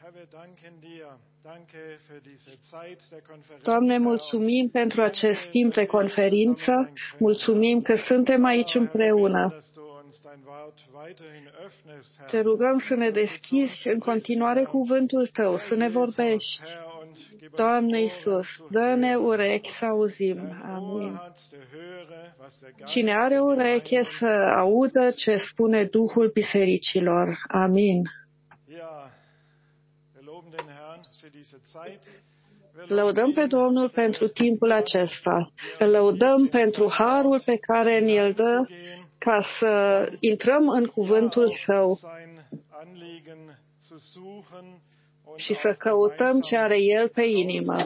Doamne, mulțumim pentru acest timp de conferință, mulțumim că suntem aici împreună. Te rugăm să ne deschizi în continuare cuvântul Tău, să ne vorbești. Doamne Iisus, dă-ne urechi să auzim. Amin. Cine are ureche să audă ce spune Duhul bisericilor. Amin. Lăudăm pe Domnul pentru timpul acesta. Îl lăudăm pentru harul pe care ni-l dă ca să intrăm în cuvântul Său și să căutăm ce are El pe inimă.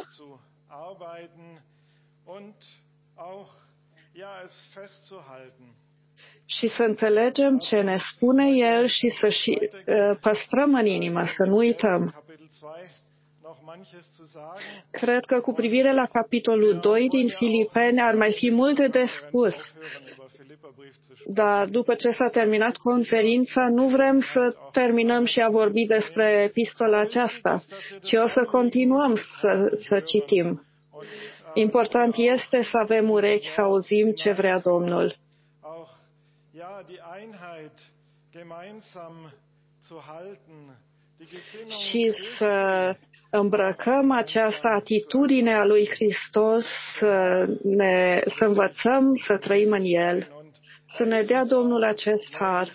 Și să înțelegem ce ne spune El și să și păstrăm în inimă, să nu uităm. Cred că cu privire la capitolul 2 din Filipeni ar mai fi multe de spus. Dar după ce s-a terminat conferința, nu vrem să terminăm și a vorbi despre epistola aceasta, ci o să continuăm să citim. Important este să avem urechi să auzim ce vrea Domnul. Și să îmbrăcăm această atitudine a lui Hristos, să învățăm să trăim în El, să ne dea Domnul acest har.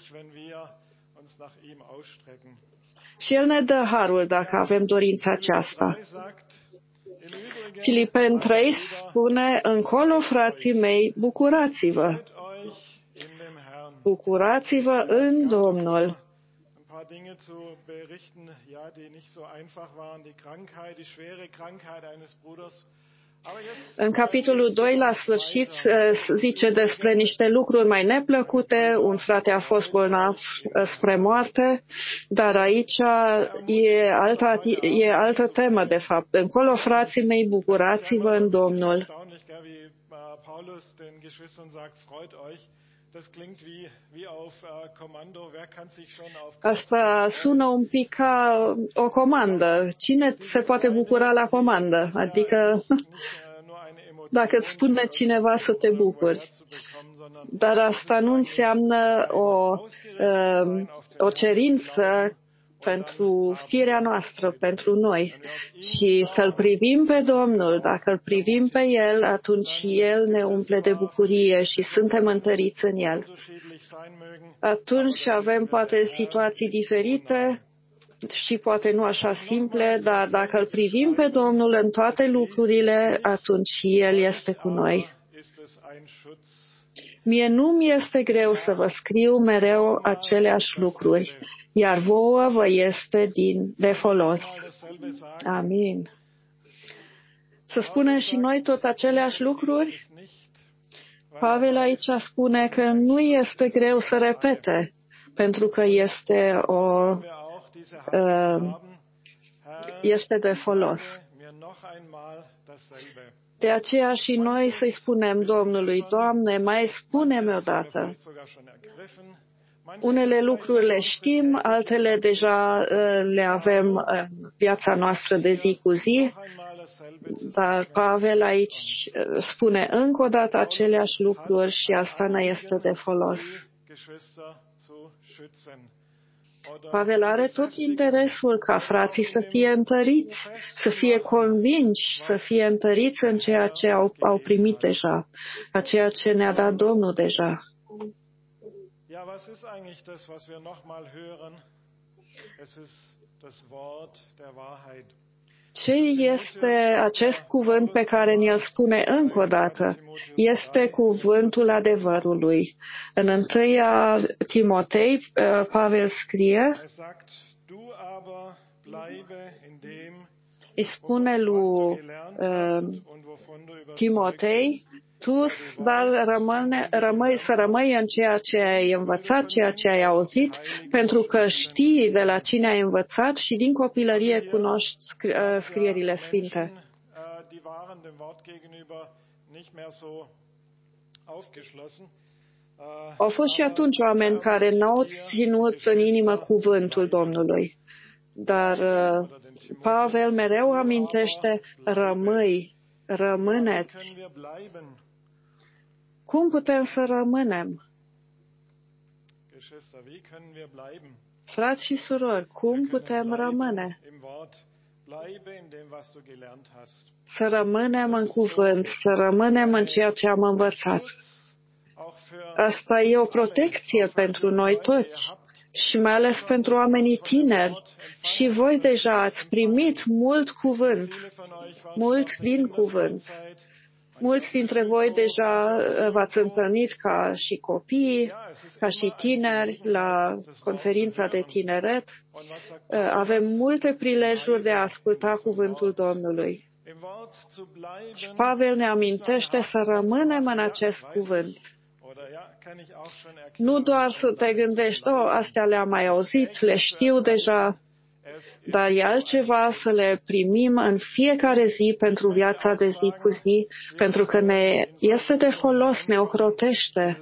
Și El ne dă harul dacă avem dorința aceasta. Filipeni 3 spune, încolo, frații mei, bucurați-vă. Bucurați-vă în Domnul. Dinge zu berichten, ja, die nicht so einfach waren, die Krankheit, die schwere Krankheit eines Bruders. În capitolul 2, la sfârșit, zice despre niște lucruri mai neplăcute. Un frate a fost bolnav spre moarte, dar aici e altă temă, de fapt. Încolo, frații mei, bucurați-vă în Domnul. Asta sună un pic ca o comandă. Cine se poate bucura la comandă? Adică dacă îți spune cineva să te bucuri. Dar asta nu înseamnă o cerință pentru firea noastră, pentru noi, ci să-L privim pe Domnul. Dacă îl privim pe El, atunci El ne umple de bucurie și suntem întăriți în El. Atunci avem poate situații diferite și poate nu așa simple, dar dacă îl privim pe Domnul în toate lucrurile, atunci El este cu noi. Mie nu mi este greu să vă scriu mereu aceleași lucruri, iar vouă vă este de folos. Amin. Să spunem și noi tot aceleași lucruri? Pavel aici spune că nu este greu să repete, pentru că este de folos. De aceea și noi să-i spunem Domnului, Doamne, mai spune-mi odată. Unele lucruri le știm, altele deja le avem în viața noastră de zi cu zi, dar Pavel aici spune încă o dată aceleași lucruri și asta ne este de folos. Pavel are tot interesul ca frații să fie întăriți, să fie convinși, să fie întăriți în ceea ce au primit deja, a ceea ce ne-a dat Domnul deja. Ja, was ist eigentlich das, was wir nochmal hören? Es ist das Wort der Wahrheit. Ce este acest cuvânt pe care ni-l spune încă o dată? Este cuvântul adevărului. În 1 Timotei, Pavel scrie, îi spune lui Timotei, tu, dar rămâi în ceea ce ai învățat, ceea ce ai auzit, pentru că știi de la cine ai învățat și din copilărie cunoști scrierile sfinte. Au fost și atunci oameni care n-au ținut în inimă cuvântul Domnului. Dar Pavel mereu amintește, rămâneți. Cum putem să rămânem? Frați și surori, cum putem rămâne? Să rămânem în cuvânt, să rămânem în ceea ce am învățat. Asta e o protecție pentru noi toți și mai ales pentru oamenii tineri. Și voi deja ați primit mult cuvânt, mult din cuvânt. Mulți dintre voi deja v-ați întâlnit ca și copii, ca și tineri la conferința de tineret. Avem multe prilejuri de a asculta cuvântul Domnului. Și Pavel ne amintește să rămânem în acest cuvânt. Nu doar să te gândești, astea le-am mai auzit, le știu deja, dar e altceva să le primim în fiecare zi pentru viața de zi cu zi, pentru că ne este de folos, ne ocrotește.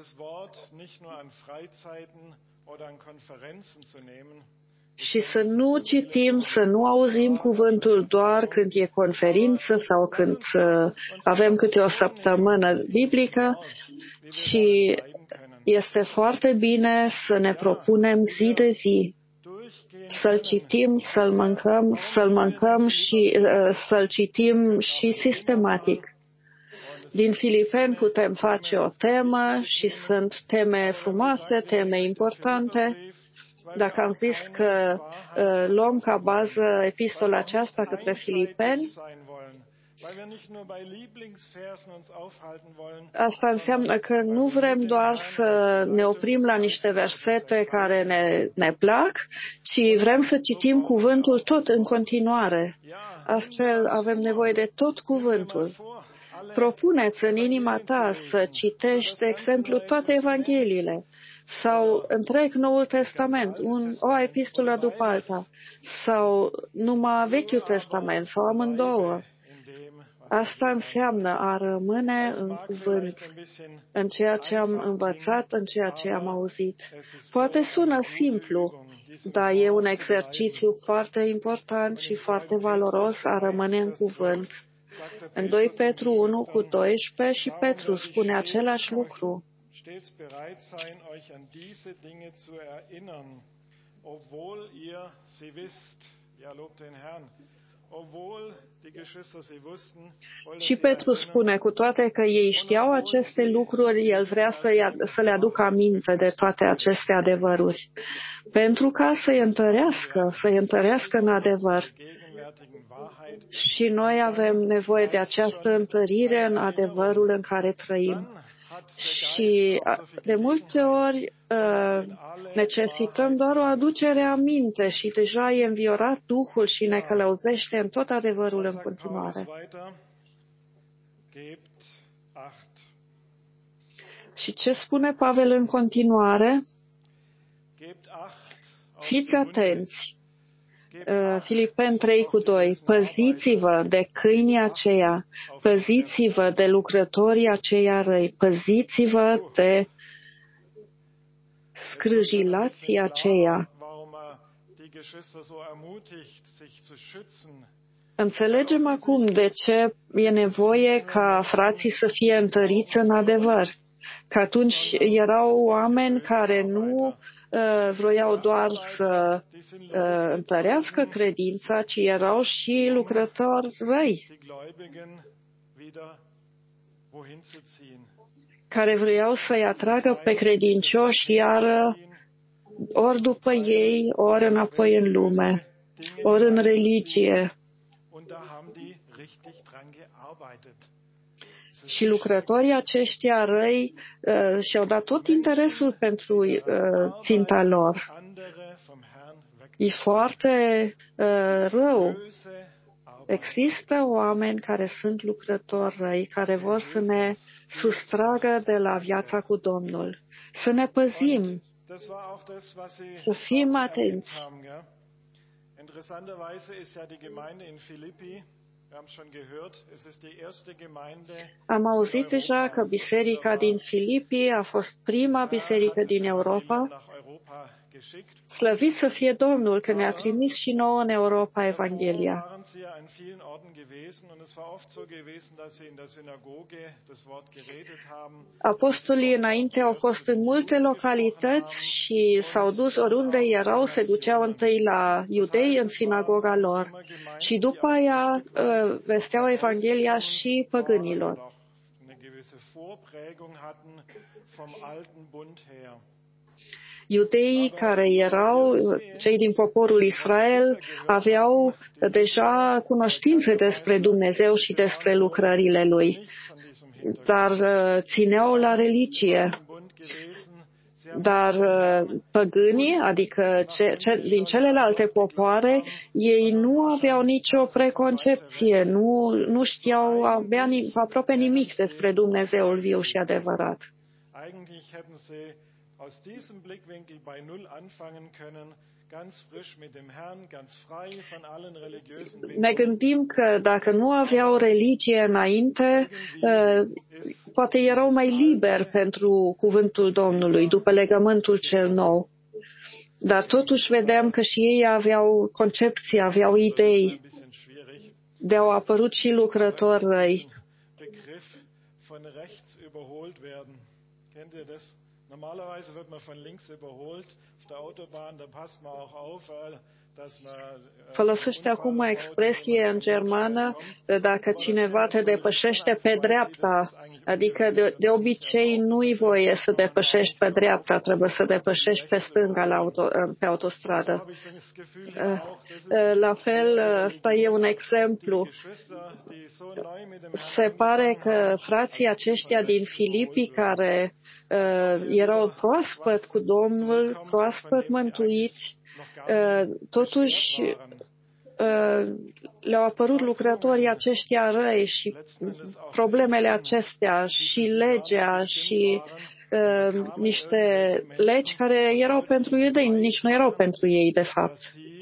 Și să nu citim, să nu auzim cuvântul doar când e conferință sau când avem câte o săptămână biblică, ci este foarte bine să ne propunem zi de zi să-l citim, să-l mâncăm și să-l citim și sistematic. Din Filipeni putem face o temă și sunt teme frumoase, teme importante. Dacă am zis că luăm ca bază epistola aceasta către Filipeni, asta înseamnă că nu vrem doar să ne oprim la niște versete care ne plac, ci vrem să citim cuvântul tot în continuare. Astfel avem nevoie de tot cuvântul. Propuneți în inima ta să citești, de exemplu, toate Evangheliile sau întreg Noul Testament, o epistolă după alta, sau numai Vechiul Testament, sau amândouă. Asta înseamnă a rămâne în cuvânt, în ceea ce am învățat, în ceea ce am auzit. Poate sună simplu, dar e un exercițiu foarte important și foarte valoros a rămâne în cuvânt. În 2 Petru 1:12 și Petru spune același lucru. Și Petru spune, cu toate că ei știau aceste lucruri, el vrea să le aducă aminte de toate aceste adevăruri, pentru ca să-i întărească în adevăr. Și noi avem nevoie de această întărire în adevărul în care trăim. Și de multe ori necesităm doar o aducere aminte și deja e înviorat Duhul și ne călăuzește în tot adevărul în continuare. Și ce spune Pavel în continuare? Fiți atenți. Filipeni 3:2. Păziți-vă de câinii aceia, păziți-vă de lucrătorii aceia răi, păziți-vă de scrâjilații aceia. Înțelegem acum de ce e nevoie ca frații să fie întăriți în adevăr. Că atunci erau oameni care nu vroiau doar să întărească credința, ci erau și lucrători răi, care vreau să-i atragă pe credincioși iar ori după ei, ori înapoi în lume, ori în religie. Și lucrătorii aceștia răi și-au dat tot interesul pentru ținta lor. E foarte rău. Există oameni care sunt lucrători răi, care vor să ne sustragă de la viața cu Domnul. Să ne păzim, să fim atenți. Am auzit deja că biserica din Filipi a fost prima biserică din Europa Slăvit să fie Domnul că ne-a trimis și nouă în Europa Evanghelia. Apostolii înainte au fost în multe localități și s-au dus oriunde erau, se duceau întâi la iudei în sinagoga lor și după aia vesteau Evanghelia și păgânilor. Iudeii care erau cei din poporul Israel aveau deja cunoștințe despre Dumnezeu și despre lucrările Lui, dar țineau la religie. Dar păgânii, adică din celelalte popoare, ei nu aveau nicio preconcepție, nu știau aproape nimic despre Dumnezeul viu și adevărat. Aus diesem Blickwinkel bei Null anfangen können, ganz frisch mit dem Herrn, ganz frei von allen religiösen Bindungen. Ne gândim că dacă nu aveau religie înainte, poate erau mai liberi pentru cuvântul Domnului, după legământul cel nou. Dar totuși vedem că și ei aveau concepții, aveau idei, de-au apărut și lucrători răi. Normalerweise wird man von links überholt auf der Autobahn, da passt man auch auf, dass man folosește acum o expresie în germană, dacă cineva te depășește pe dreapta, adică de obicei nu-i voie să depășești pe dreapta, trebuie să depășești pe stânga pe autostradă. La fel, ăsta e un exemplu. Se pare că frații aceștia din Filipii care erau proaspăt cu Domnul, proaspăt mântuiți, totuși le-au apărut lucrătorii aceștia răi și problemele acestea și legea și niște legi care erau pentru iudei, nici nu erau pentru ei, de fapt.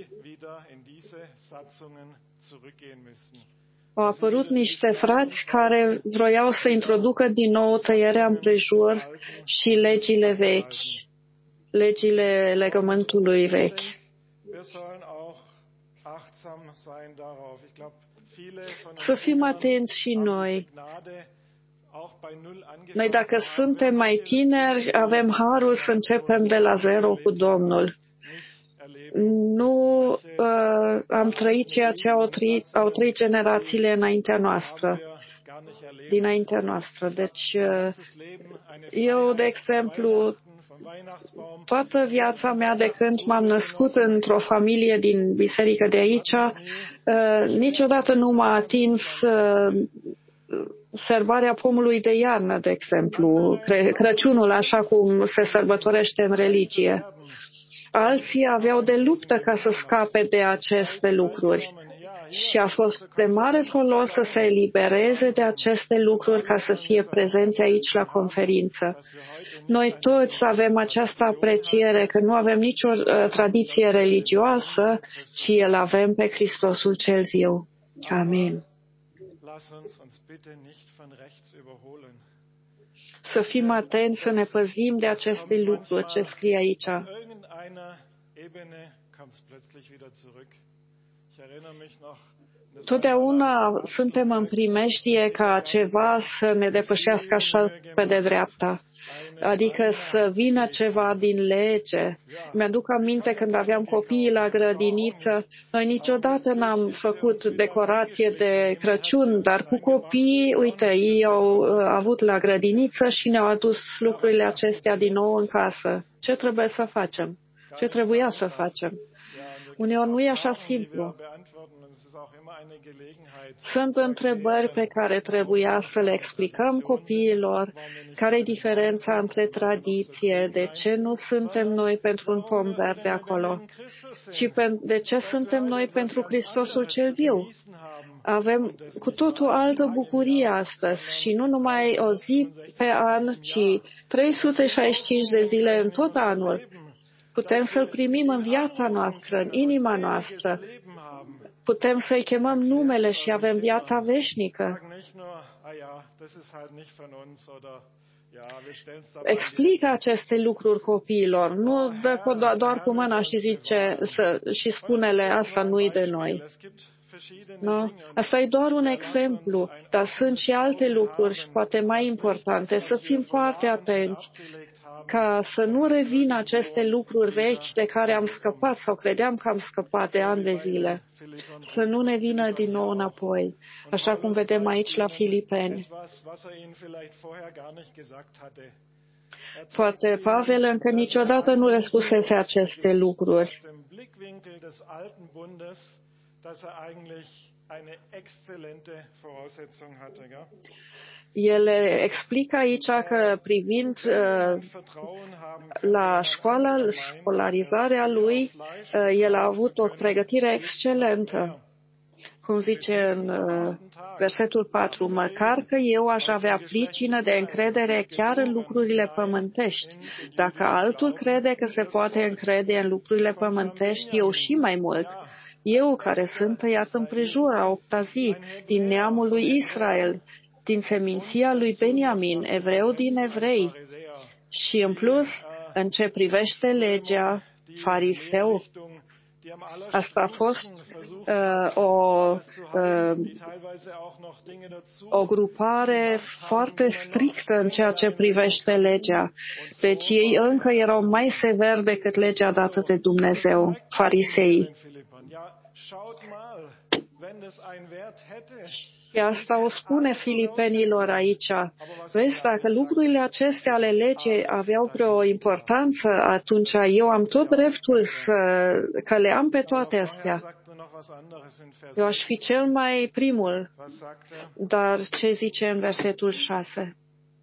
Au apărut niște frați care vroiau să introducă din nou tăierea împrejur și legile vechi, legile legământului vechi. Să fim atenți și noi. Noi, dacă suntem mai tineri, avem harul să începem de la zero cu Domnul. Nu am trăit ceea ce au trăit generațiile dinaintea noastră. Deci, eu, de exemplu, toată viața mea de când m-am născut într-o familie din biserică de aici, niciodată nu m-a atins sărbarea pomului de iarnă, de exemplu, Crăciunul, așa cum se sărbătorește în religie. Alții aveau de luptă ca să scape de aceste lucruri și a fost de mare folos să se elibereze de aceste lucruri ca să fie prezenți aici la conferință. Noi toți avem această apreciere că nu avem nicio tradiție religioasă, ci îl avem pe Hristosul cel viu. Amin. Să fim atenți, să ne păzim de aceste lucruri ce scrie aici. Totdeauna suntem în primejdie ca ceva să ne depășească așa pe de dreapta, adică să vină ceva din lege. Mi-aduc aminte când aveam copiii la grădiniță, noi niciodată n-am făcut decorație de Crăciun, dar cu copiii, uite, ei au avut la grădiniță și ne-au adus lucrurile acestea din nou în casă. Ce trebuie să facem? Ce trebuia să facem? Uneori nu e așa simplu. Sunt întrebări pe care trebuia să le explicăm copiilor, care e diferența între tradiție, de ce nu suntem noi pentru un pom verde acolo, ci de ce suntem noi pentru Hristosul cel viu. Avem cu totul altă bucurie astăzi și nu numai o zi pe an, ci 365 de zile în tot anul. Putem să-L primim în viața noastră, în inima noastră. Putem să-i chemăm numele și avem viața veșnică. explică aceste lucruri copiilor, nu dă doar cu mâna și zice și spune-le asta nu-i de noi. No? Asta e doar un exemplu, dar sunt și alte lucruri și poate mai importante. Să fim foarte atenți ca să nu revină aceste lucruri vechi de care am scăpat sau credeam că am scăpat de ani de zile. Să nu ne vină din nou înapoi, așa cum vedem aici la Filipeni. Poate Pavel încă niciodată nu le spusese aceste lucruri. El explică aici că privind la școlarizarea lui, el a avut o pregătire excelentă. Cum zice în versetul 4, măcar că eu aș avea pricină de încredere chiar în lucrurile pământești. Dacă altul crede că se poate încrede în lucrurile pământești, eu și mai mult. Eu, care sunt tăiat împrejur a 8-a zi, din neamul lui Israel, din seminția lui Beniamin, evreu din evrei, și în plus, în ce privește legea, fariseu. Asta a fost o grupare foarte strictă în ceea ce privește legea. Deci ei încă erau mai severi decât legea dată de Dumnezeu, farisei. Și asta o spune filipenilor aici. Vezi, dacă lucrurile acestea ale legii aveau vreo importanță, atunci eu am tot dreptul că le am pe toate astea. Eu aș fi cel mai primul. Dar ce zice în versetul 6?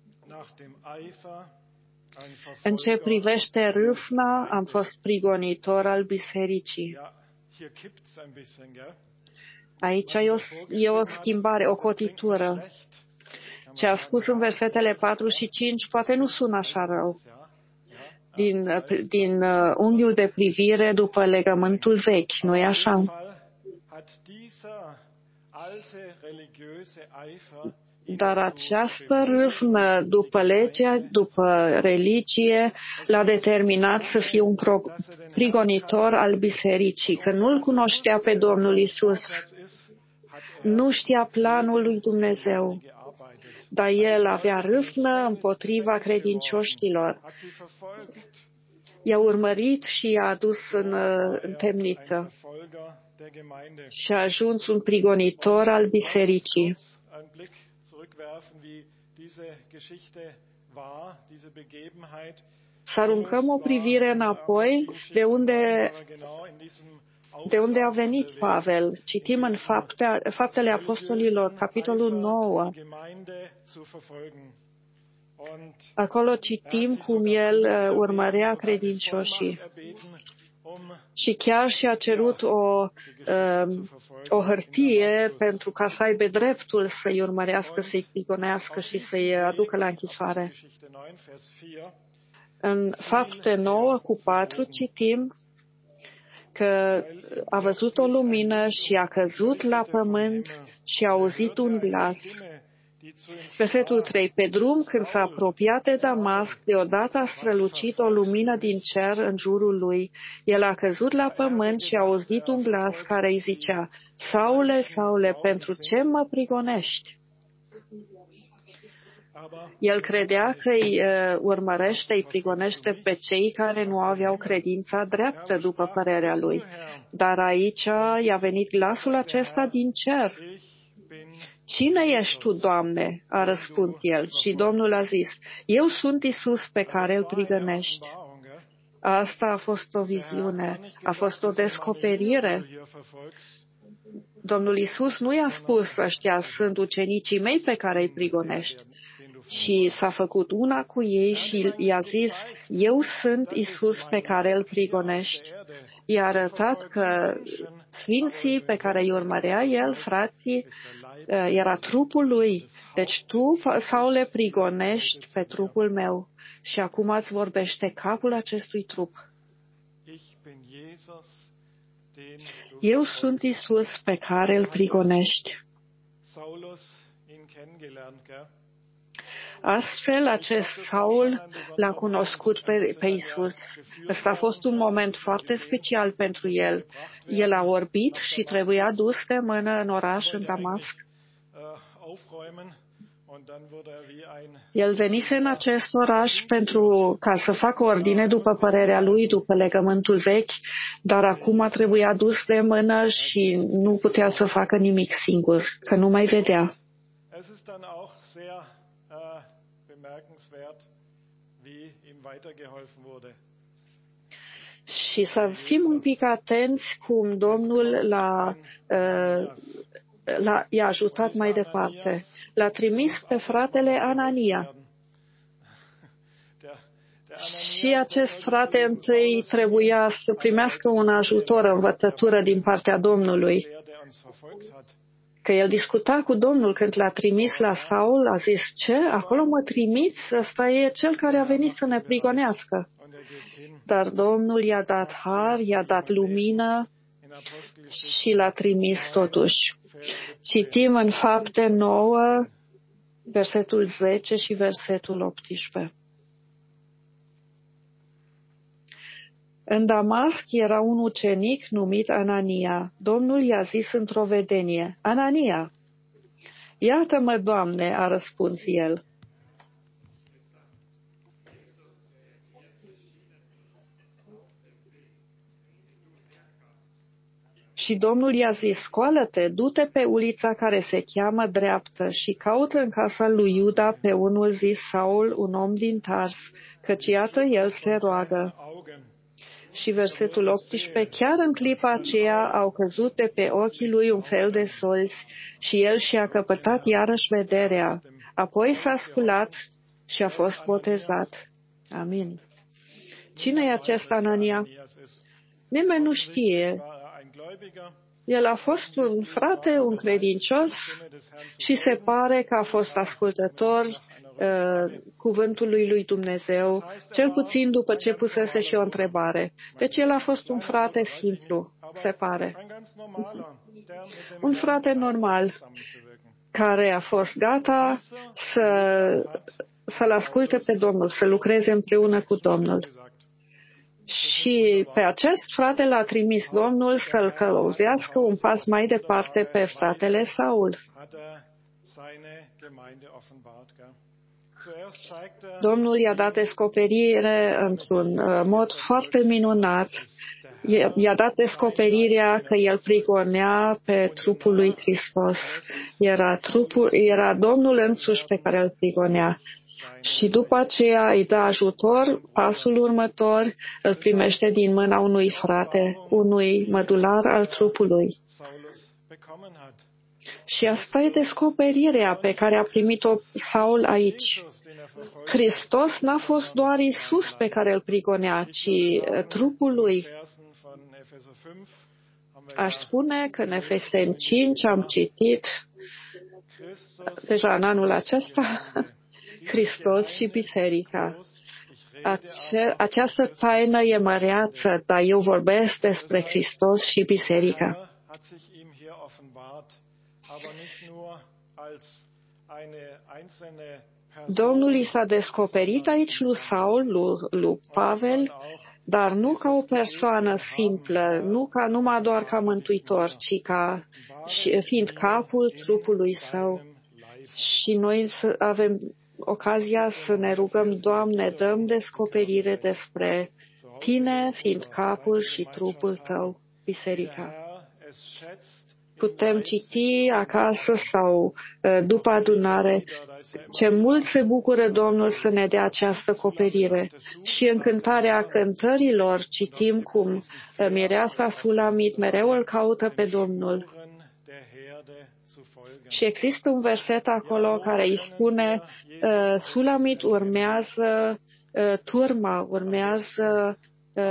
În ce privește râvna, am fost prigonitor al bisericii. Aici e o schimbare, o cotitură. Ce a spus în versetele 4 și 5 poate nu sună așa rău. Din unghiul de privire după legământul vechi, nu-i așa? Dar această râvnă după legea, după religie, l-a determinat să fie un prigonitor al bisericii, că nu-L cunoștea pe Domnul Isus, nu știa planul lui Dumnezeu, dar el avea râvnă împotriva credincioșilor. I-a urmărit și i-a adus în temniță și a ajuns un prigonitor al bisericii. Să aruncăm o privire înapoi de unde a venit Pavel. Citim în Faptele Apostolilor, capitolul 9. Acolo citim cum el urmărea credincioșii. Și chiar și-a cerut o hârtie pentru ca să aibă dreptul să-i urmărească, să-i prigonească și să-i aducă la închisoare. În Fapte 9:4 citim că a văzut o lumină și a căzut la pământ și a auzit un glas. Versetul 3. Pe drum, când s-a apropiat de Damasc, deodată a strălucit o lumină din cer în jurul lui. El a căzut la pământ și a auzit un glas care îi zicea, Saule, Saule, pentru ce mă prigonești? El credea că îi urmărește, îi prigonește pe cei care nu aveau credința dreaptă, după părerea lui. Dar aici i-a venit glasul acesta din cer. Cine ești tu, Doamne? A răspuns el. Și Domnul a zis, eu sunt Isus pe care îl prigonești. Asta a fost o viziune, a fost o descoperire. Domnul Isus nu i-a spus, ăștia sunt ucenicii mei pe care îi prigonești, ci s-a făcut una cu ei și i-a zis, eu sunt Isus pe care îl prigonești. I-a arătat că sfinții pe care îi urmărea el, frații, era trupul lui. Deci tu, Saule, prigonești pe trupul meu și acum îți vorbește capul acestui trup. Eu sunt Isus pe care îl prigonești. Astfel, acest Saul l-a cunoscut pe Isus. Ăsta a fost un moment foarte special pentru el. El a orbit și trebuia dus de mână în oraș, în Damasc. El venise în acest oraș ca să facă ordine după părerea lui, după legământul vechi, dar acum trebuia dus de mână și nu putea să facă nimic singur, că nu mai vedea. Și să fim un pic atenți cum Domnul i-a ajutat mai departe. L-a trimis pe fratele Anania. Și acest frate întâi trebuia să primească un ajutor, învățătură din partea Domnului. Că el discuta cu Domnul când l-a trimis la Saul, a zis, ce? Acolo mă trimiți? Ăsta e cel care a venit să ne prigonească. Dar Domnul i-a dat har, i-a dat lumină și l-a trimis totuși. Citim în Fapte 9, versetul 10 și versetul 18. În Damasc era un ucenic numit Anania. Domnul i-a zis într-o vedenie, Anania! Iată-mă, Doamne, a răspuns el. Și Domnul i-a zis, scoală-te, du-te pe ulița care se cheamă Dreaptă și caută în casa lui Iuda pe unul zis Saul, un om din Tars, căci iată el se roagă. Și versetul 18, chiar în clipa aceea au căzut de pe ochii lui un fel de solzi și el și-a căpătat iarăși vederea. Apoi s-a sculat și a fost botezat. Amin. Cine e acest Anania? Nimeni nu știe. El a fost un frate, un credincios și se pare că a fost ascultător cuvântului lui Dumnezeu, cel puțin după ce pusese și o întrebare. Deci el a fost un frate simplu, se pare. Un frate normal, care a fost gata să-l asculte pe Domnul, să lucreze împreună cu Domnul. Și pe acest frate l-a trimis Domnul să-l călăuzească un pas mai departe pe fratele Saul. Domnul i-a dat descoperire într-un mod foarte minunat. I-a dat descoperirea că el prigonea pe trupul lui Hristos. Era Domnul însuși pe care îl prigonea. Și după aceea îi dă ajutor, pasul următor îl primește din mâna unui frate, unui mădular al trupului. Și asta e descoperirea pe care a primit-o Saul aici. Hristos n-a fost doar Isus pe care îl prigonea, ci trupul lui. Aș spune că în Efeseni 5 am citit deja în anul acesta Hristos și Biserica. Această taină e măreață, dar eu vorbesc despre Hristos și Biserica. Domnul i s-a descoperit aici lui Saul, lui Pavel, dar nu ca o persoană simplă, nu numai doar ca mântuitor, ci fiind capul trupului său. Și noi avem ocazia să ne rugăm, Doamne, dăm descoperire despre Tine, fiind capul și trupul Tău, Biserica. Putem citi acasă sau după adunare ce mult se bucură Domnul să ne dea această acoperire. Și în cântarea cântărilor citim cum mireasa Sulamit mereu îl caută pe Domnul. Și există un verset acolo care îi spune Sulamit urmează turma, urmează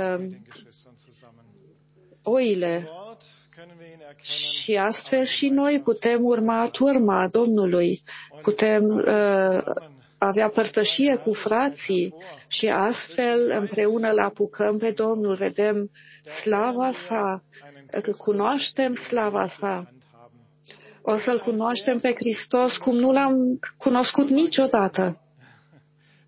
oile. Și astfel și noi putem urma turma Domnului, putem avea părtășie cu frații și astfel împreună îl apucăm pe Domnul, vedem slava sa, cunoaștem slava sa. O să-L cunoaștem pe Hristos cum nu L-am cunoscut niciodată.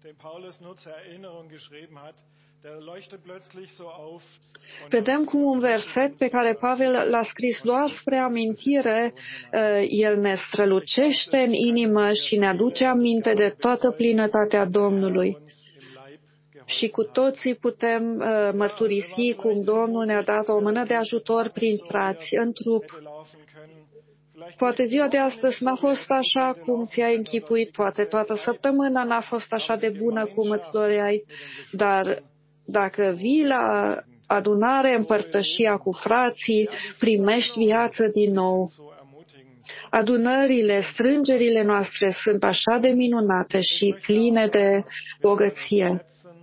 Vedem cum un verset pe care Pavel l-a scris doar spre amintire, el ne strălucește în inimă și ne aduce aminte de toată plinătatea Domnului. Și cu toții putem mărturisi cum Domnul ne-a dat o mână de ajutor prin frați în trup. Poate ziua de astăzi n-a fost așa cum ți-ai închipuit, poate toată săptămâna n-a fost așa de bună cum îți doreai, dar dacă vii la adunare, împărtășia cu frații, primești viață din nou. Adunările, strângerile noastre sunt așa de minunate și pline de bogăție.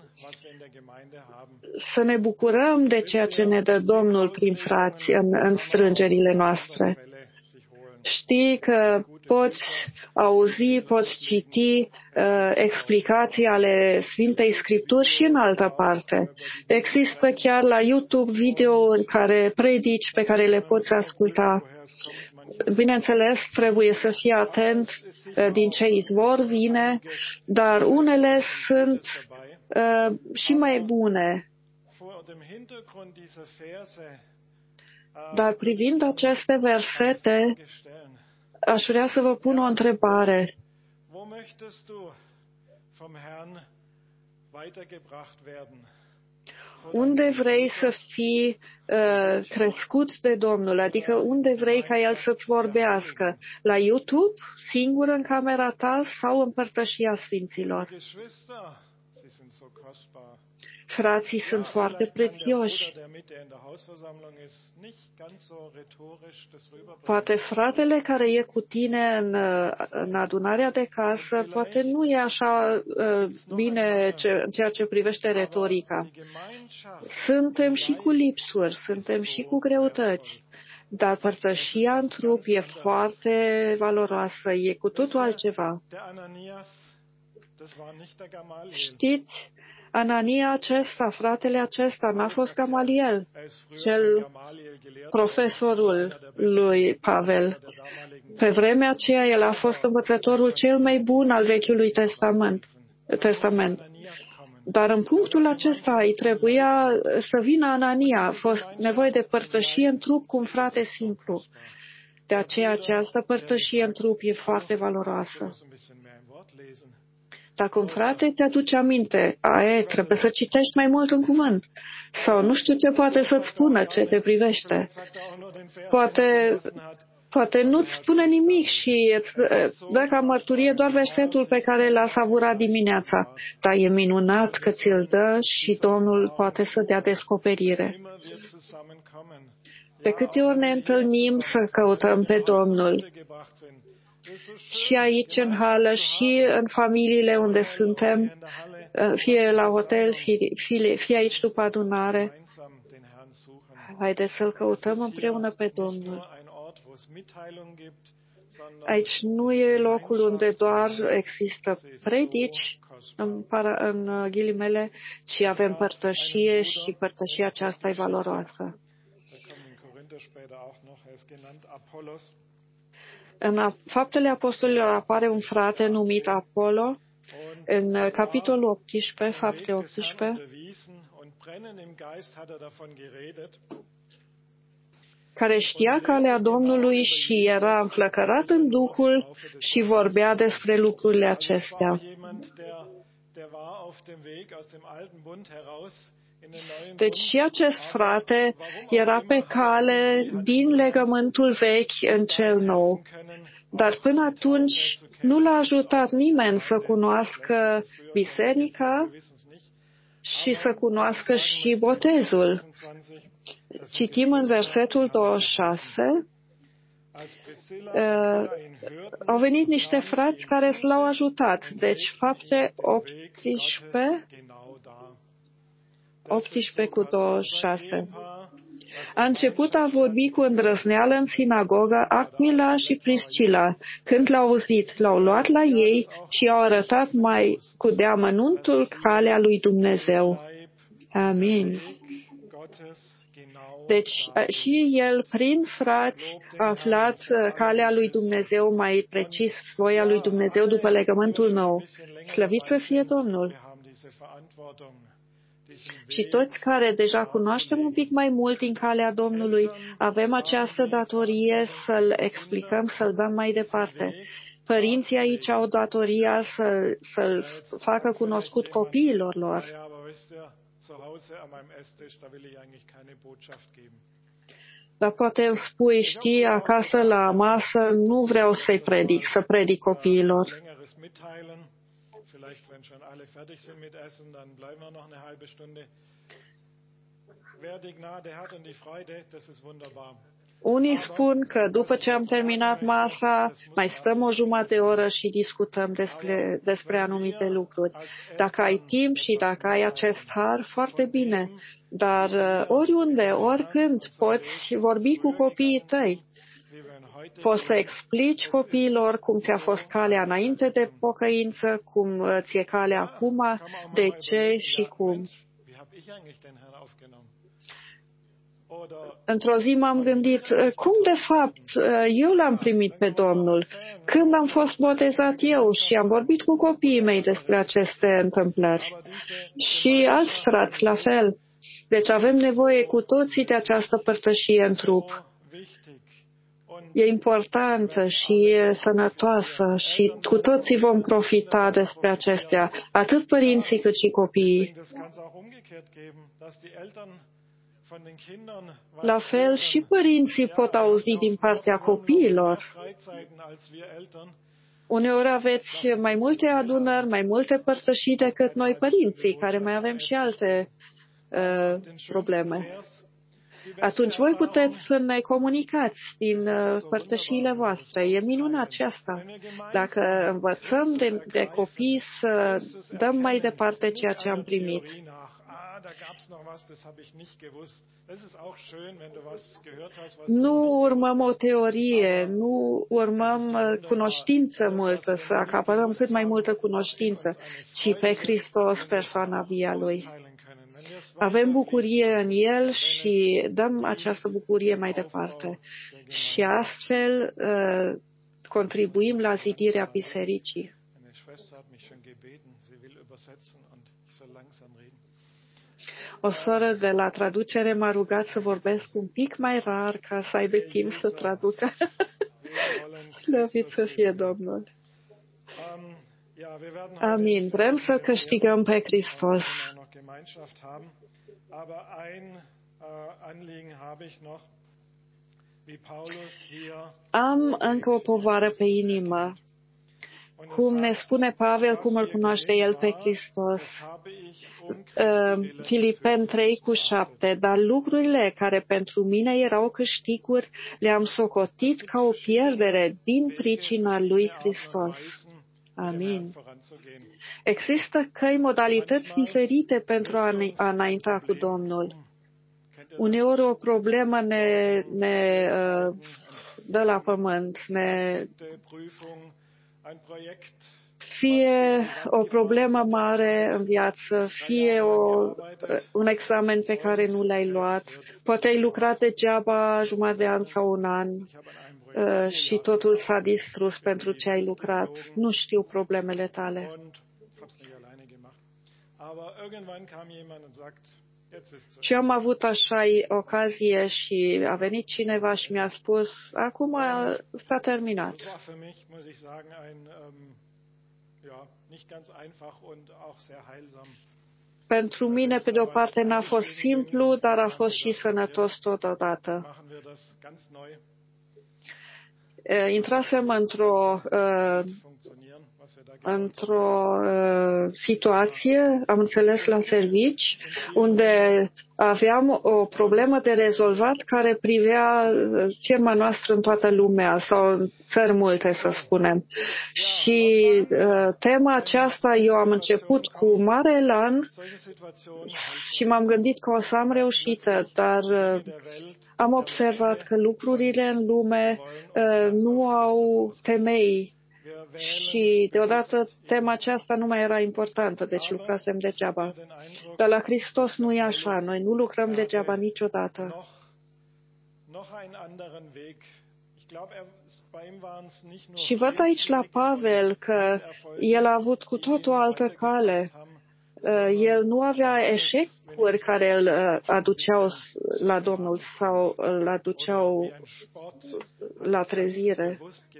Să ne bucurăm de ceea ce ne dă Domnul prin frați în strângerile noastre. Știi că poți auzi, poți citi explicații ale Sfintei Scripturi și în altă parte. Există chiar la YouTube video în care predici pe care le poți asculta. Bineînțeles, trebuie să fii atent din ce izvor vine, dar unele sunt și mai bune. Dar privind aceste versete, aș vrea să vă pun o întrebare. Unde vrei să fii crescut de Domnul? Adică unde vrei ca El să-ți vorbească? La YouTube, singur în camera ta sau în părtășia Sfinților? Frații sunt foarte prețioși. Poate fratele care e cu tine în adunarea de casă, poate nu e așa bine ceea ce privește retorica. Suntem și cu lipsuri, suntem și cu greutăți. Dar părtășia în trup e foarte valoroasă, e cu totul altceva. Știți, Anania acesta, fratele acesta, n-a fost Gamaliel, cel profesorul lui Pavel. Pe vremea aceea, el a fost învățătorul cel mai bun al Vechiului Testament. Dar în punctul acesta îi trebuia să vină Anania. A fost nevoie de părtășie în trup cu un frate simplu. De aceea această părtășie în trup e foarte valoroasă. Dacă un frate te aduce aminte, trebuie să citești mai mult în cuvânt. Sau nu știu ce poate să-ți spună, ce te privește. Poate nu-ți spune nimic și îți dă ca mărturie doar versetul pe care l-a savurat dimineața. Dar e minunat că ți-l dă și Domnul poate să dea descoperire. De câte ori ne întâlnim să căutăm pe Domnul, și aici în hală, și în familiile unde suntem, fie la hotel, fie aici după adunare. Haideți să-L căutăm împreună pe Domnul. Aici nu e locul unde doar există predici, în ghilimele, ci avem părtășie și părtășia aceasta e valoroasă. În Faptele Apostolilor apare un frate numit Apollo, în capitolul 18, Fapte 18, care știa calea Domnului și era înflăcărat în Duhul și vorbea despre lucrurile acestea. Deci și acest frate era pe cale din legământul vechi în cel nou. Dar până atunci nu l-a ajutat nimeni să cunoască biserica și să cunoască și botezul. Citim în versetul 26, au venit niște frați care l-au ajutat. Deci Fapte 18 cu 26. A început a vorbi cu îndrăzneală în sinagogă Aquila și Priscila. Când l-au auzit, l-au luat la ei și au arătat mai cu deamănuntul calea lui Dumnezeu. Amin. Deci și el, prin frați, a aflat calea lui Dumnezeu, mai precis voia lui Dumnezeu după legământul nou. Slăvit să fie Domnul! Și toți care deja cunoaștem un pic mai mult din calea Domnului, avem această datorie să-l explicăm, să-l dăm mai departe. Părinții aici au datoria să-l facă cunoscut copiilor lor. Dar poate îmi spui, știi, acasă la masă nu vreau să predic copiilor. Vielleicht, wenn schon alle fertig sind mit Essen, dann bleiben wir noch eine halbe Stunde. Wer die Gnade hat und die Freude, das ist wunderbar. Unii spun că după ce am terminat masa, mai stăm o jumătate de oră și discutăm despre anumite lucruri. Dacă ai timp și dacă ai acest har, foarte bine. Dar oriunde, oricând, poți vorbi cu copiii tăi. Poți să explici copiilor cum ți-a fost calea înainte de pocăință, cum ți-e calea acum, de ce și cum. Într-o zi m-am gândit, cum de fapt eu l-am primit pe Domnul? Când am fost botezat eu și am vorbit cu copiii mei despre aceste întâmplări. Și alți frați, la fel. Deci avem nevoie cu toții de această părtășie în trup. E importantă și e sănătoasă și cu toții vom profita despre acestea, atât părinții cât și copiii. La fel și părinții pot auzi din partea copiilor. Uneori aveți mai multe adunări, mai multe părtășii decât noi părinții, care mai avem și alte probleme. Atunci voi puteți să ne comunicați din părtășiile voastre. E minunat și asta. Dacă învățăm de copii să dăm mai departe ceea ce am primit. Nu urmăm o teorie, nu urmăm cunoștință multă, să acaparăm cât mai multă cunoștință, ci pe Hristos, persoana via Lui. Avem bucurie în El și dăm această bucurie mai departe. Și astfel contribuim la zidirea bisericii. O soră de la traducere m-a rugat să vorbesc un pic mai rar ca să aibă timp să traducă. Slăvit să fie Domnul. Amin. Vrem să câștigăm pe Hristos. Am încă o povară pe inimă. Cum ne spune Pavel, cum îl cunoaște el pe Hristos. Filipeni 3:7. Dar lucrurile care pentru mine erau câștiguri le-am socotit ca o pierdere din pricina lui Hristos. Amin. Există căi, modalități diferite pentru a înainta cu Domnul. Uneori o problemă ne dă la pământ, fie o problemă mare în viață, fie un examen pe care nu l-ai luat, poate ai lucrat degeaba jumătate de an sau un an și totul s-a distrus pentru ce ai lucrat. Nu știu problemele tale. Și am avut așa ocazie și a venit cineva și mi-a spus, acum s-a terminat. Pentru mine, pe de o parte, n-a fost simplu, dar a fost și sănătos totodată. Intrasem într-o situație, am înțeles, la servici, unde aveam o problemă de rezolvat care privea firma noastră în toată lumea, sau în țări multe, să spunem. Și tema aceasta eu am început cu mare elan și m-am gândit că o să am reușită, dar am observat că lucrurile în lume nu au temei. Și deodată tema aceasta nu mai era importantă, deci lucrasem degeaba. Dar la Hristos nu e așa, noi nu lucrăm degeaba niciodată. Și văd aici la Pavel că el a avut cu tot o altă cale. El nu avea eșecuri care îl aduceau la Domnul sau îl aduceau la trezire.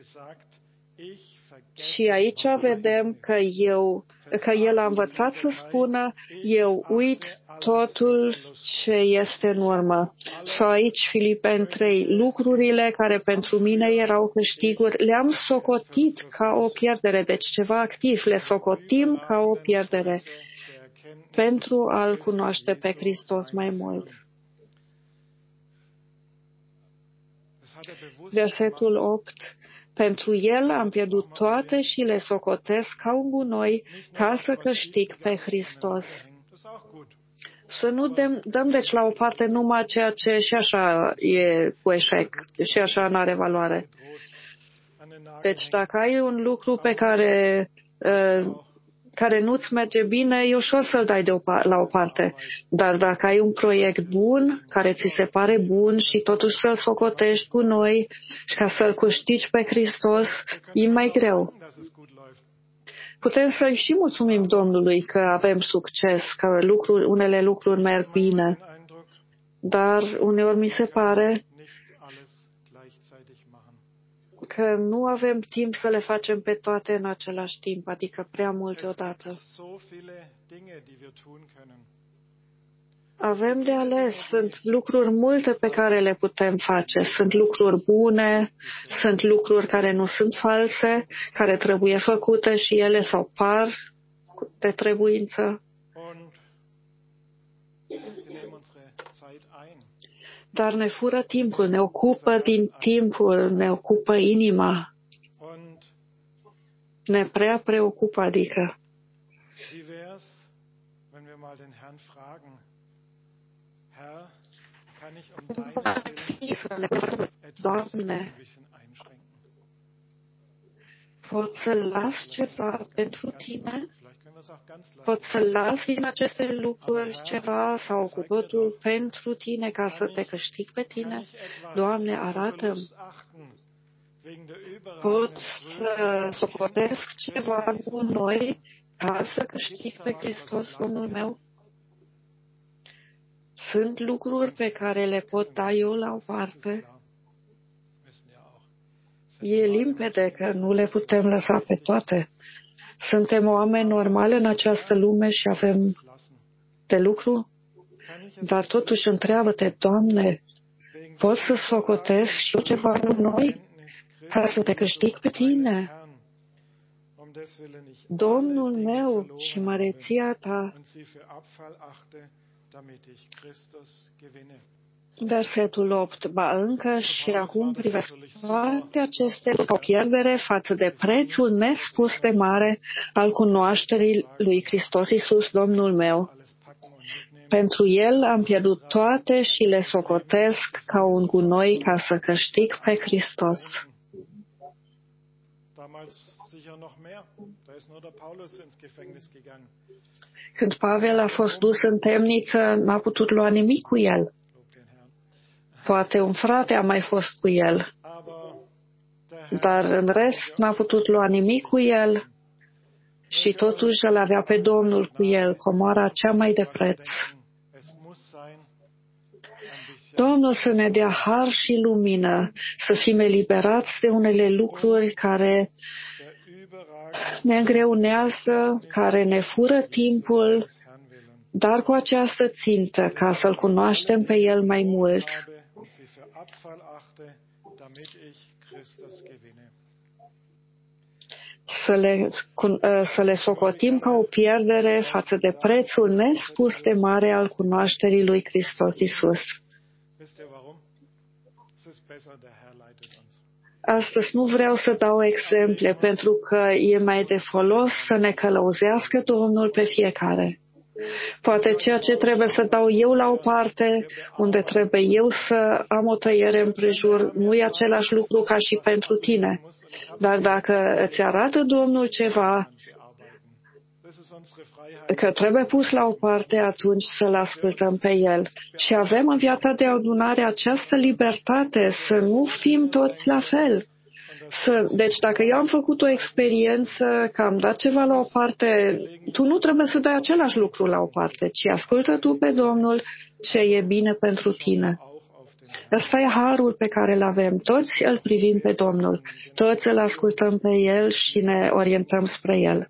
Și aici vedem că el a învățat să spună, eu uit totul ce este în urmă. Sau aici, Filipeni 3, lucrurile care pentru mine erau câștiguri, le-am socotit ca o pierdere, deci ceva activ, le socotim ca o pierdere pentru a-L cunoaște pe Hristos mai mult. Versetul 8. Pentru El am pierdut toate și le socotesc ca un gunoi ca să câștig pe Hristos. Să nu dăm deci la o parte numai ceea ce și așa e cu eșec și așa nu are valoare. Deci dacă ai un lucru pe care nu-ți merge bine, e ușor să-l dai la o parte. Dar dacă ai un proiect bun, care ți se pare bun și totuși să-l socotești cu noi și ca să-l câștigi pe Hristos, e mai greu. Putem să-i și mulțumim Domnului că avem succes, că unele lucruri merg bine. Dar uneori mi se pare că nu avem timp să le facem pe toate în același timp, adică prea multe odată. Avem de ales, sunt lucruri multe pe care le putem face, sunt lucruri bune, sunt lucruri care nu sunt false, care trebuie făcute și ele sau par de trebuință. Dar ne fură timpul, ne ocupă din timpul, ne ocupă inima. Ne prea preocupă, adică. Doamne, pot să las ceva pentru Tine? Pot să las din aceste lucruri ceva sau cu totul pentru Tine ca să te câștig pe Tine? Doamne, arată-mi. Pot să socotesc ceva cu noi ca să câștig pe Hristos, Domnul meu? Sunt lucruri pe care le pot da eu la o parte. E limpede că nu le putem lăsa pe toate. Suntem oameni normali în această lume și avem de lucru, dar totuși întreabă-te, Doamne, pot să socotesc și eu ceva cu noi ca să te câștig pe Tine? Domnul meu și măreția Ta. Versetul 8. Ba încă și acum privesc toate acestea ca o pierdere față de prețul nespus de mare al cunoașterii lui Hristos Iisus, Domnul meu. Pentru El am pierdut toate și le socotesc ca un gunoi ca să câștig pe Hristos. Când Pavel a fost dus în temniță, n-a putut lua nimic cu el. Poate un frate a mai fost cu el, dar în rest n-a putut lua nimic cu el și totuși îl avea pe Domnul cu el, comoara cea mai de preț. Domnul să ne dea har și lumină, să fim eliberați de unele lucruri care ne îngreunează, care ne fură timpul, dar cu această țintă, ca să-L cunoaștem pe El mai mult. Să le socotim ca o pierdere față de prețul nespus de mare al cunoașterii lui Hristos Iisus. Astăzi nu vreau să dau exemple, pentru că e mai de folos să ne călăuzească Domnul pe fiecare. Poate ceea ce trebuie să dau eu la o parte, unde trebuie eu să am o tăiere împrejur, nu e același lucru ca și pentru tine. Dar dacă îți arată Domnul ceva, că trebuie pus la o parte, atunci să-L ascultăm pe El. Și avem în viața de adunare această libertate să nu fim toți la fel. Deci dacă eu am făcut o experiență, că am dat ceva la o parte, tu nu trebuie să dai același lucru la o parte, ci ascultă tu pe Domnul ce e bine pentru tine. Ăsta e harul pe care îl avem. Toți îl privim pe Domnul, toți îl ascultăm pe El și ne orientăm spre El.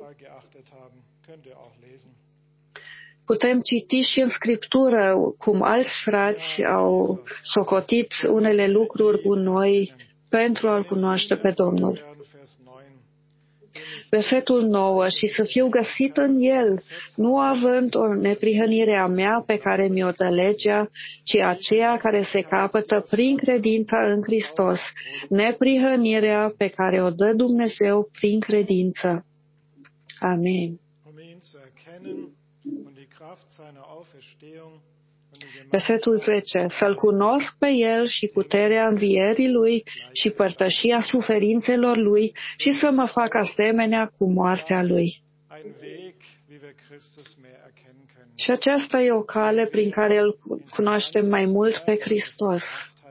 Putem citi și în Scriptură cum alți frați au socotit unele lucruri cu noi pentru a-L cunoaște pe Domnul. Versetul 9, și să fiu găsit în El, nu având o neprihănire a mea pe care mi-o dă legea, ci aceea care se capătă prin credința în Hristos, neprihănirea pe care o dă Dumnezeu prin credință. Amin. Versetul 10. Să-L cunosc pe El și puterea învierii Lui și părtășia suferințelor Lui și să mă fac asemenea cu moartea Lui. Și aceasta e o cale prin care îl cunoaștem mai mult pe Hristos.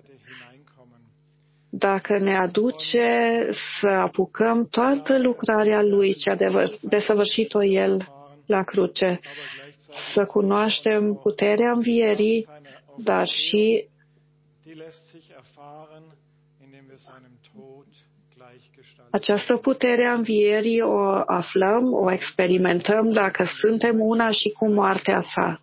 Dacă ne aduce să apucăm toată lucrarea Lui, ce a desăvârșit-o El la cruce, să cunoaștem puterea învierii, dar și această putere a învierii o aflăm, o experimentăm dacă suntem una și cu moartea sa.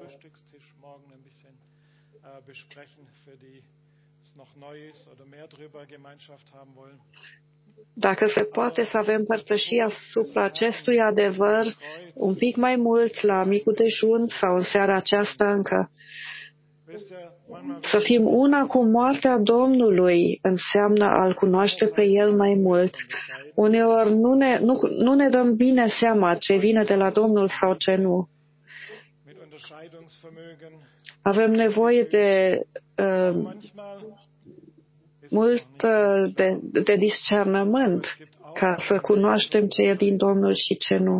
Dacă se poate să avem părtășie asupra acestui adevăr un pic mai mult la micul dejun sau în seara aceasta încă. Să fim una cu moartea Domnului înseamnă a-L cunoaște pe El mai mult. Uneori nu ne dăm bine seama ce vine de la Domnul sau ce nu. Avem nevoie de mult de discernământ ca să cunoaștem ce e din Domnul și ce nu.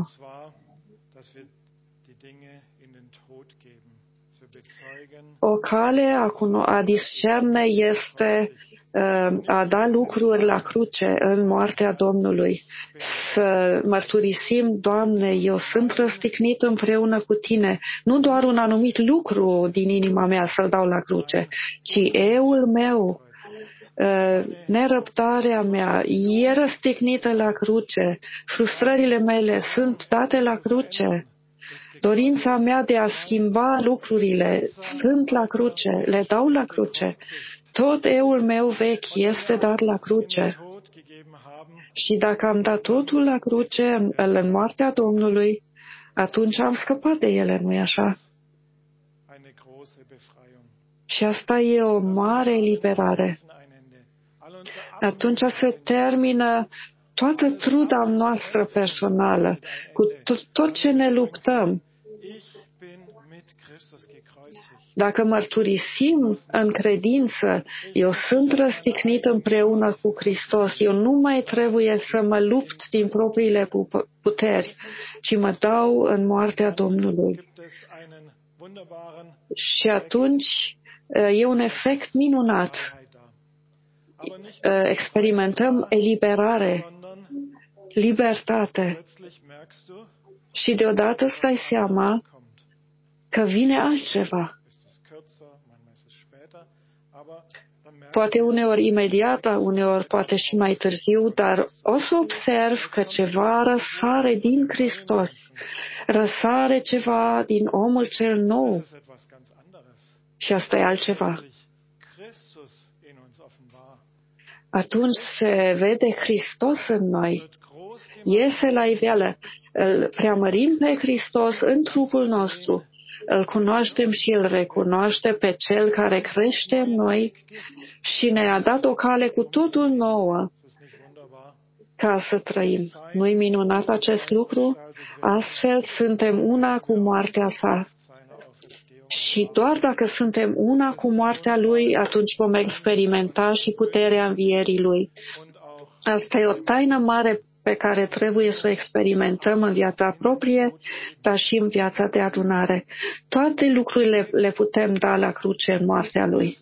O cale a discerne este a da lucruri la cruce în moartea Domnului. Să mărturisim, Doamne, eu sunt răstignit împreună cu Tine. Nu doar un anumit lucru din inima mea să-l dau la cruce, ci eul meu, nerăbdarea mea e răstignită la cruce, frustrările mele sunt date la cruce, dorința mea de a schimba lucrurile sunt la cruce, le dau la cruce, tot eul meu vechi este dat la cruce. Și dacă am dat totul la cruce în moartea Domnului, atunci am scăpat de ele, nu-i așa? Și asta e o mare eliberare. Atunci se termină toată truda noastră personală, cu tot ce ne luptăm. Dacă mărturisim în credință, eu sunt răstignit împreună cu Hristos, eu nu mai trebuie să mă lupt din propriile puteri, ci mă dau în moartea Domnului. Și atunci e un efect minunat. Experimentăm eliberare, libertate și deodată îți dai seama că vine altceva. Poate uneori imediat, uneori poate și mai târziu, dar o să observ că ceva răsare din Hristos, răsare ceva din omul cel nou și asta e altceva. Atunci se vede Hristos în noi, iese la iveală, îl preamărim pe Hristos în trupul nostru, îl cunoaștem și îl recunoaște pe Cel care crește în noi și ne-a dat o cale cu totul nouă ca să trăim. Nu-i minunat acest lucru? Astfel suntem una cu moartea sa. Și doar dacă suntem una cu moartea Lui, atunci vom experimenta și puterea învierii Lui. Asta e o taină mare pe care trebuie să o experimentăm în viața proprie, dar și în viața de adunare. Toate lucrurile le putem da la cruce în moartea Lui.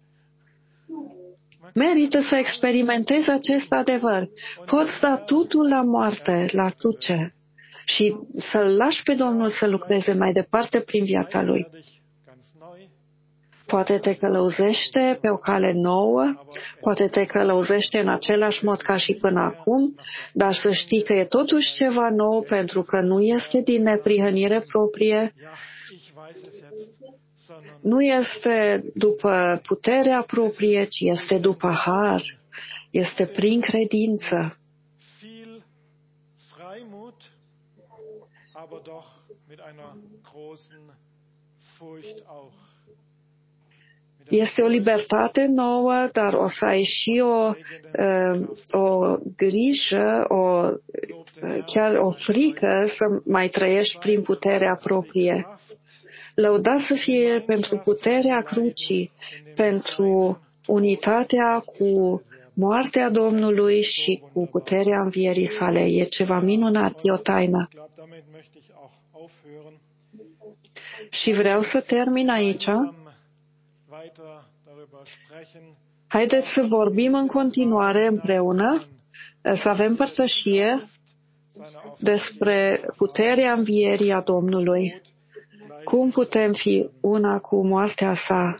Merită să experimentezi acest adevăr. Poți da totul la moarte, la cruce, și să-L lași pe Domnul să lucreze mai departe prin viața Lui. Poate te călăuzește pe o cale nouă, poate te călăuzește în același mod ca și până acum, dar să știi că e totuși ceva nou, pentru că nu este din neprihănire proprie, nu este după puterea proprie, ci este după har, este prin credință. Este o libertate nouă, dar o să ai și o grijă, chiar o frică să mai trăiești prin puterea proprie. Lăudat să fie pentru puterea crucii, pentru unitatea cu moartea Domnului și cu puterea învierii sale. E ceva minunat, e o taină. Și vreau să termin aici. Haideți să vorbim în continuare împreună, să avem părtășie despre puterea învierii a Domnului. Cum putem fi una cu moartea sa?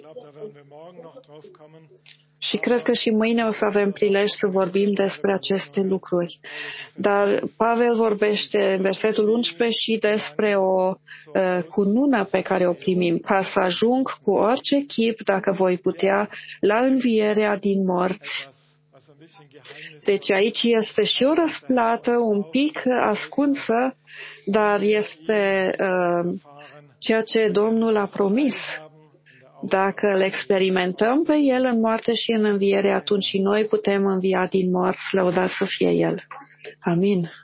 Și cred că și mâine o să avem prilej să vorbim despre aceste lucruri. Dar Pavel vorbește în versetul 11 și despre o cunună pe care o primim, ca să ajung cu orice chip, dacă voi putea, la învierea din morți. Deci aici este și o răsplată un pic ascunsă, dar este ceea ce Domnul a promis. Dacă îl experimentăm pe El în moarte și în înviere, atunci și noi putem învia din morți, lăudat să fie El. Amin.